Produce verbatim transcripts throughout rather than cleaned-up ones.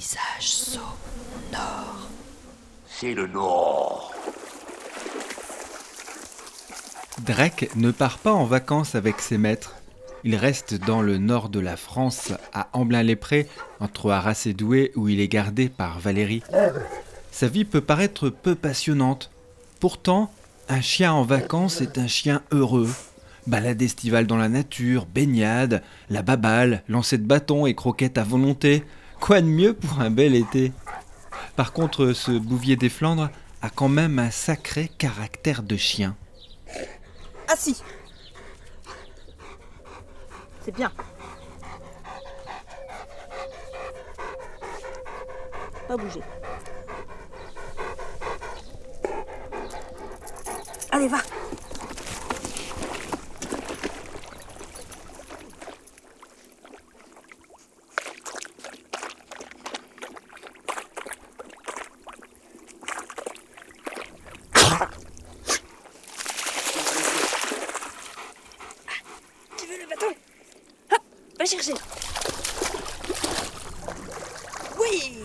paysage sonore. C'est le Nord. Drake ne part pas en vacances avec ses maîtres. Il reste dans le nord de la France, à Amblin-les-Prés, entre Arras et Douai, où il est gardé par Valérie. Sa vie peut paraître peu passionnante. Pourtant, un chien en vacances est un chien heureux. Balade estivale dans la nature, baignade, la baballe, lancer de bâton et croquettes à volonté. Quoi de mieux pour un bel été ? Par contre, ce Bouvier des Flandres a quand même un sacré caractère de chien. Assis. C'est bien. Pas bouger. Allez, va. Tu veux le bâton ? Hop, va chercher. Oui.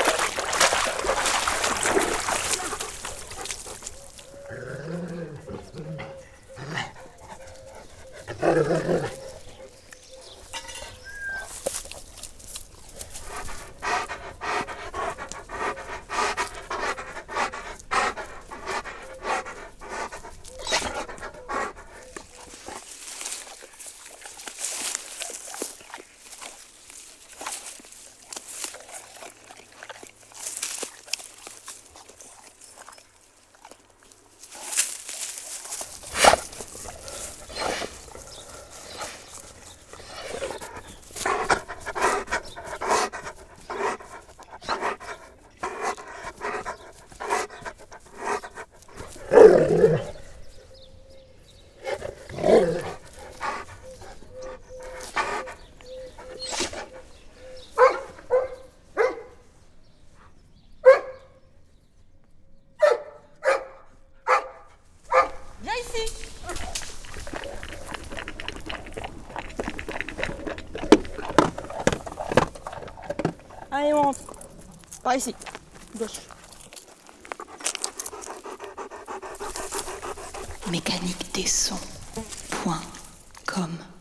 Viens ici. Allez, on rentre. Par ici. Gauche. Mécanique des sons point com